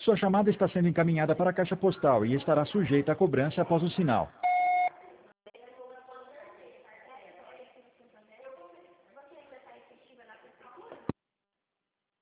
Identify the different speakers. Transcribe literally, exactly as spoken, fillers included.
Speaker 1: Sua chamada está sendo encaminhada para a caixa postal e estará sujeita à cobrança após o sinal.